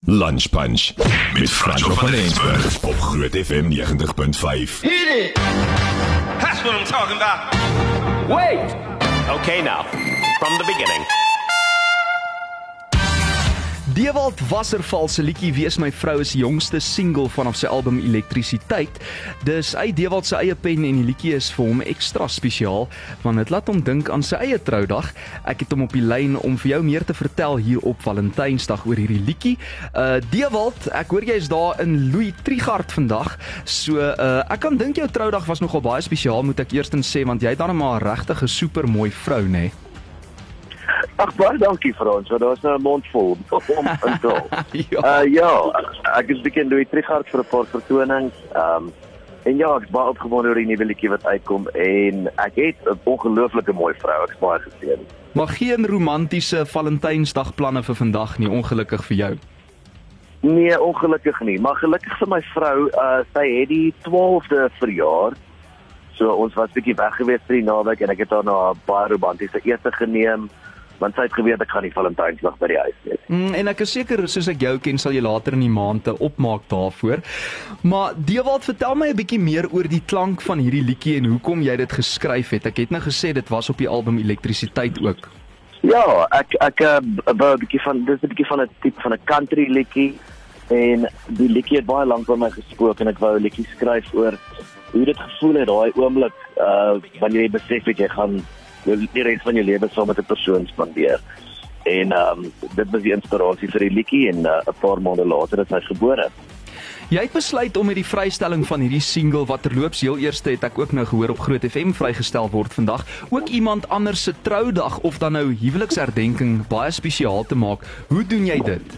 Lunch Punch met Franco van Eensburg op Groot FM 90.5. Hit it! That's what I'm talking about. Wait! Okay now, from the beginning. Dewald Wasserval se liedjie Wees My Vrou is die jongste single vanaf sy album Elektrisiteit. Dis uit Dewald se eie pen en die liedjie is vir hom ekstra spesiaal, want dit laat hom dink aan sy eie troudag. Ek het hom op die lyn om vir jou meer te vertel hier op Valentynsdag oor hierdie liedjie. Dewald, ek hoor jy is daar in Louis Trichardt vandag, so ek kan dink jou troudag was nogal baie spesiaal, moet ek eerstens sê, want jy het dan maar 'n regtig 'n super mooi vrou, né? Ag, baie dankie Frans, want daar is nou 'n mond vol om in taal. Ja, ek is bekend Louis Trichardt vir 'n paar vertonings. En ja, ek is baie opgewonde oor die nuwe liedjie wat uitkom en ek het 'n ongelooflike mooi vrou, ek is baie geseën. Maar geen romantiese Valentynsdag planne vir vandag nie, ongelukkig vir jou. Nee, ongelukkig nie, maar gelukkig vir my vrou, sy het die 12de verjaar. So ons was bietjie weg gewees vir die naweek en ek het haar na 'n baie romantiese ete geneem. Want sy het geweet ek gaan die Valentynsdag by die huis wees. En ek is seker, soos ek jou ken, sal jy later in die maand opmaak daarvoor. Maar Dewald, vertel my 'n bietjie meer oor die klank van hierdie liedjie en hoekom jy dit geskryf het. Ek het nou gesê dit was op die album Elektrisiteit ook. Ja, ek wou 'n bietjie van, dis 'n bietjie van 'n tipe van 'n country liedjie en die liedjie het baie lank by my gespook en ek wou 'n liedjie skryf oor hoe dit gevoel het daai oomblik wanneer jy besef het jy gaan die res van jou lewe saam met 'n persoon spandeer. En dit was die inspirasie vir die liedjie en 'n paar maande later is hy gebore. Jy het besluit om met die vrystelling van hierdie single wat terloops heel eerste het ek ook nou gehoor op Groot FM vrygestel word vandag, ook iemand anders se troudag of dan nou huweliksherdenking baie spesiaal te maak. Hoe doen jy dit?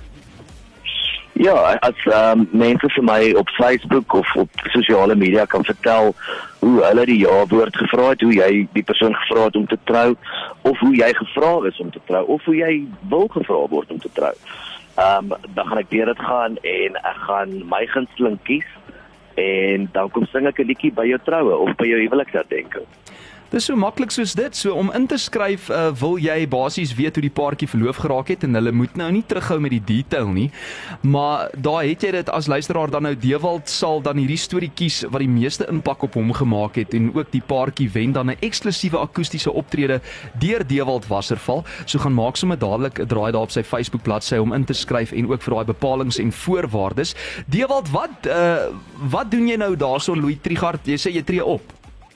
Ja, as mense vir my op Facebook of op sosiale media kan vertel hoe hulle die ja-woord gevra het, hoe jy die persoon gevra het om te trou, of hoe jy gevra is om te trou, of hoe jy wil gevra word om te trou. Dan gaan ek deur dit gaan en ek gaan my gunsteling kies en dan kom sing ek 'n liedjie by jou troue of by jou huweliksherdenking. Dis so maklik soos dit. So om in te skryf, wil jy basies weet hoe die paartjie verloof geraak het en hulle moet nou nie terughou met die detail nie. Maar daar het jy dit as luisteraar dan nou. Dewald sal dan hierdie storie kies wat die meeste impak op hom gemaak het en ook die paartjie wen dan 'n eksklusiewe akoestiese optrede deur Dewald Wasserval. So gaan maak sommer dadelik 'n draai daar op sy Facebook bladsy om in te skryf en ook vir daai bepalings en voorwaardes. Dewald, wat doen jy nou daarso in Louis Trichardt? Jy sê jy tree op.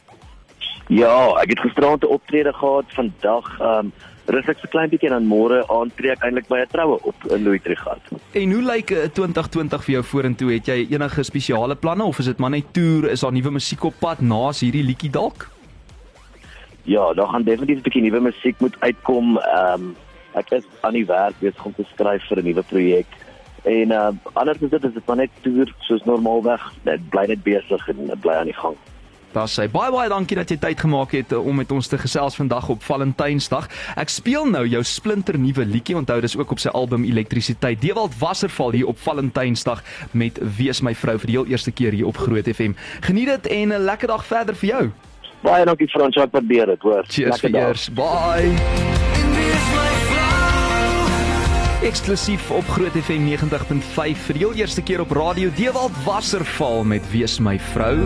Ja, ek het gisterand 'n optrede gehad, vandag rus ek so klein bietjie en dan môre aand tree ek eintlik by 'n troue op in Louis Trichardt. En hoe lyk 2020 vir jou vorentoe? Het jy enige spesiale planne of is dit maar net toer? Is daar nuwe musiek op pad naas hierdie liedjie dalk? Ja, daar gaan definitief 'n bietjie nuwe musiek moet uitkom. Ek is aan die werk besig om te skryf vir 'n nuwe projek. En anders is dit maar net toer soos normaalweg. Dit bly net besig en dit bly aan die gang. Daar sê baie dankie dat jy tyd gemaak het om met ons te gesels vandag op Valentynsdag. Ek speel nou jou splinternuwe liedjie, onthou dis ook op sy album Elektrisiteit. Dewald Wasserval hier op Valentynsdag met Wees My Vrou vir die heel eerste keer hier op Groot FM. Geniet dit en 'n lekker dag verder vir jou. Baie dankie Frans, ek waardeer dit, hoor. Cheers vir eers. Bye. Eksklusief op Groot FM 90.5 vir die heel eerste keer op radio. Dewald Wasserval met Wees My Vrou.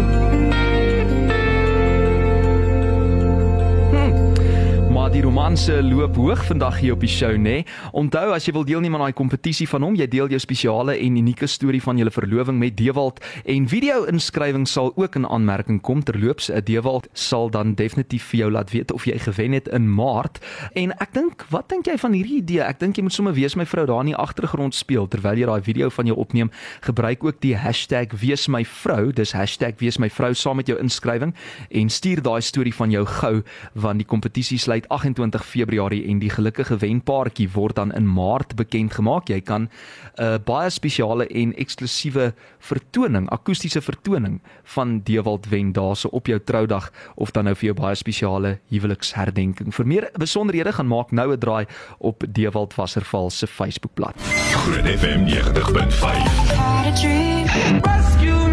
Die romanse loop hoog vandag hier op die show, né? Onthou, as jy wil deelneem aan daai kompetisie van hom, jy deel jou spesiale en unieke storie van julle verloving met Dewald en video-inskrywing sal ook in aanmerking kom. Terloops, Dewald sal dan definitief vir jou laat weet of jy gewen het in Maart. En ek dink, wat dink jy van hierdie idee? Ek dink jy moet sommer Wees My Vrou daar in die agtergrond speel terwyl jy daai video van jou opneem. Gebruik ook die hashtag Wees My Vrou, dis hashtag Wees My Vrou saam met jou inskrywing en stuur daai storie van jou gou, want die kompetisie sluit 28 Februarie en die gelukkige wenpaartjie word dan in Maart bekend gemaak. Jy kan 'n baie spesiale en eksklusiewe vertoning, akoestiese vertoning van Dewald wen daarso op jou troudag of dan nou vir jou baie spesiale huweliksherdenking. Vir meer besonderhede gaan maak nou 'n draai op Dewald Wasserval se Facebookblad. Groot FM 90.5. Rescue